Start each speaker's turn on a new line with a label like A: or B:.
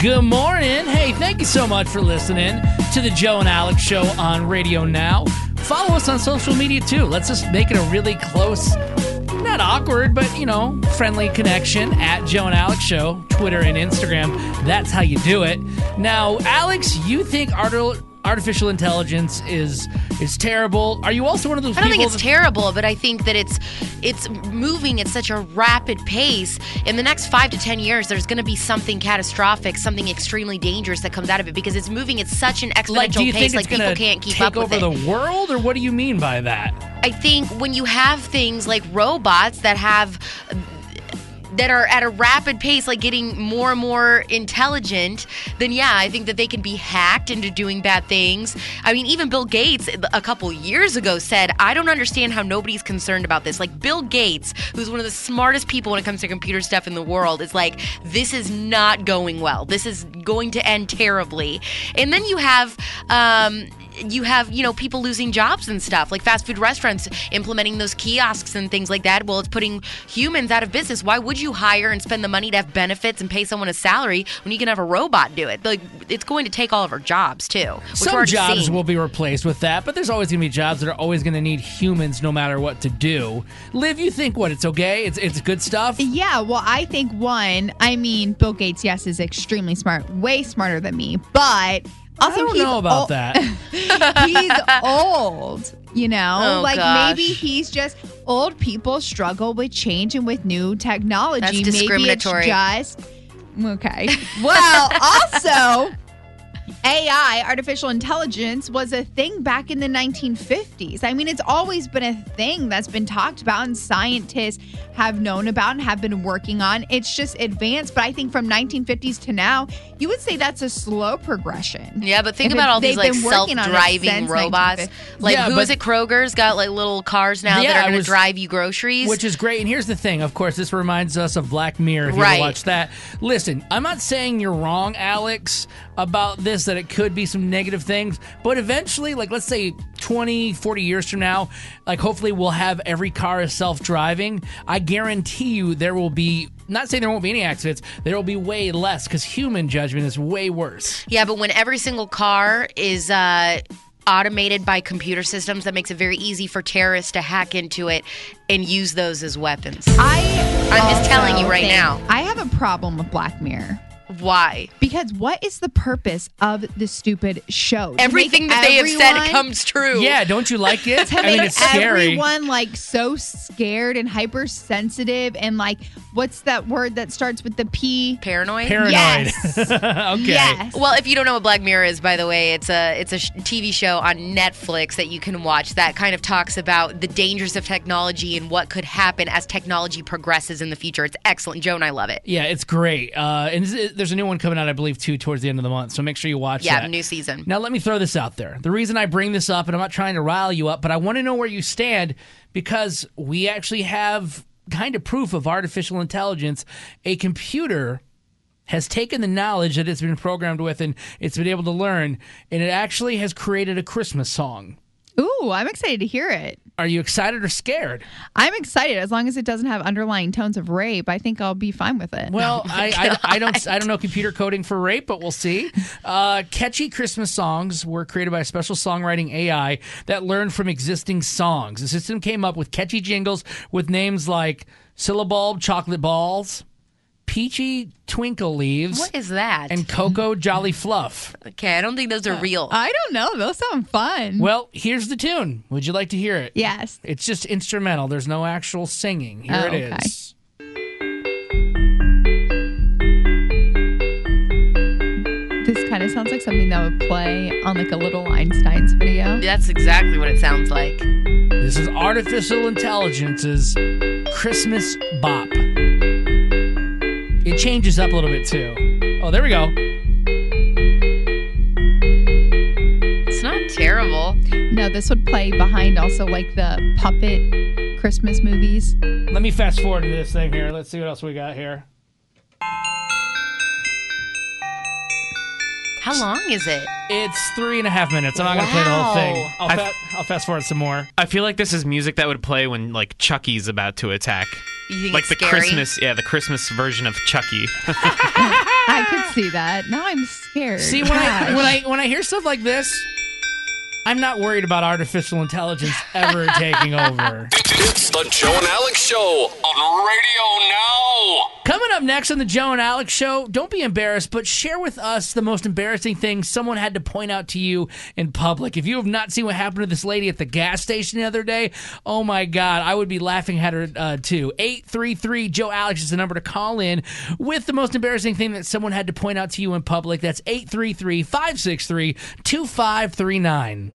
A: Good morning. Hey, thank you so much for listening to the Joe and Alex Show on Radio Now. Follow us on social media, too. Let's just make it a really close, not awkward, but, friendly connection at Joe and Alex Show, Twitter and Instagram. That's how you do it. Now, Alex, you think artificial intelligence is terrible. Are you also one of those people?
B: I don't think it's terrible, but I think that it's moving at such a rapid pace. In the next 5 to 10 years, there's going to be something catastrophic, something extremely dangerous that comes out of it because it's moving at such an exponential pace, like people can't keep up with it.
A: Take over the world, or what do you mean by that?
B: I think when you have things like robots that are at a rapid pace, like getting more and more intelligent, then yeah, I think that they can be hacked into doing bad things. I mean, even Bill Gates a couple years ago said, I don't understand how nobody's concerned about this. Like Bill Gates, who's one of the smartest people when it comes to computer stuff in the world, is like, this is not going well. This is going to end terribly. And then you have people losing jobs and stuff, like fast food restaurants implementing those kiosks and things like that. Well, it's putting humans out of business. Why would you hire and spend the money to have benefits and pay someone a salary when you can have a robot do it? Like, it's going to take all of our jobs, too.
A: Some jobs will be replaced with that, but there's always going to be jobs that are always going to need humans no matter what to do. Liv, you think what? It's okay? It's good stuff?
C: Yeah, well, I think Bill Gates, yes, is extremely smart, way smarter than me, but also,
A: I don't know about that.
C: He's old,
B: Oh,
C: maybe he's just old people struggle with change and with new technology.
B: That's discriminatory.
C: Maybe it's just okay. Well, also, AI, artificial intelligence, was a thing back in the 1950s. I mean, it's always been a thing that's been talked about and scientists have known about and have been working on. It's just advanced. But I think from 1950s to now, you would say that's a slow progression.
B: Yeah, but think about all these like self-driving robots. Like, who is it? Kroger's got like little cars now that are going to drive you groceries.
A: Which is great. And here's the thing. Of course, this reminds us of Black Mirror, if you ever watch that. Listen, I'm not saying you're wrong, Alex, about this, that it could be some negative things. But eventually, like let's say 20, 40 years from now, like hopefully we'll have every car is self-driving. I guarantee you there will be, not saying there won't be any accidents, there will be way less because human judgment is way worse.
B: Yeah, but when every single car is automated by computer systems, that makes it very easy for terrorists to hack into it and use those as weapons. I'm just telling you right now.
C: I have a problem with Black Mirror.
B: Why?
C: Because what is the purpose of the stupid show?
B: Everything that they have said comes true.
A: Yeah, don't you like it?
C: I mean, it's scary. Everyone like so scared and hypersensitive and like, what's that word that starts with the P?
B: Paranoid?
C: Yes.
A: Okay.
C: Yes.
B: Well, if you don't know what Black Mirror is, by the way, it's a TV show on Netflix that you can watch that kind of talks about the dangers of technology and what could happen as technology progresses in the future. It's excellent. Joe and I love it.
A: Yeah, it's great. And there's a new one coming out, I believe, too, towards the end of the month. So make sure you watch that.
B: Yeah, new season.
A: Now, let me throw this out there. The reason I bring this up, and I'm not trying to rile you up, but I want to know where you stand because we actually have kind of proof of artificial intelligence. A computer has taken the knowledge that it's been programmed with and it's been able to learn, and it actually has created a Christmas song.
C: Ooh, I'm excited to hear it.
A: Are you excited or scared?
C: I'm excited. As long as it doesn't have underlying tones of rape, I think I'll be fine with it.
A: Well, I don't know computer coding for rape, but we'll see. Catchy Christmas songs were created by a special songwriting AI that learned from existing songs. The system came up with catchy jingles with names like Syllabulb Chocolate Balls, Peachy Twinkle Leaves.
B: What is that?
A: And Cocoa Jolly Fluff.
B: Okay, I don't think those are real.
C: I don't know. Those sound fun.
A: Well, here's the tune. Would you like to hear it?
C: Yes.
A: It's just instrumental. There's no actual singing. Here it is.
C: This kind of sounds like something that would play on like a Little Einsteins video.
B: That's exactly what it sounds like.
A: This is artificial intelligence's Christmas bop. It changes up a little bit, too. Oh, there we go.
B: It's not terrible.
C: No, this would play behind also like the puppet Christmas movies.
A: Let me fast forward to this thing here. Let's see what else we got here.
B: How long is it?
A: It's 3.5 minutes. I'm not going to play the whole thing. I'll fast forward some more.
D: I feel like this is music that would play when, like, Chucky's about to attack.
B: You think
D: Like
B: it's
D: the
B: scary?
D: the Christmas version of Chucky.
C: I could see that. Now I'm scared.
A: See, when I hear stuff like this, I'm not worried about artificial intelligence ever taking over.
E: It's the Joe and Alex Show on radio now.
A: Coming up next on the Joe and Alex Show, don't be embarrassed, but share with us the most embarrassing thing someone had to point out to you in public. If you have not seen what happened to this lady at the gas station the other day, oh my God, I would be laughing at her too. 833-JOE-ALEX is the number to call in with the most embarrassing thing that someone had to point out to you in public. That's 833-563-2539.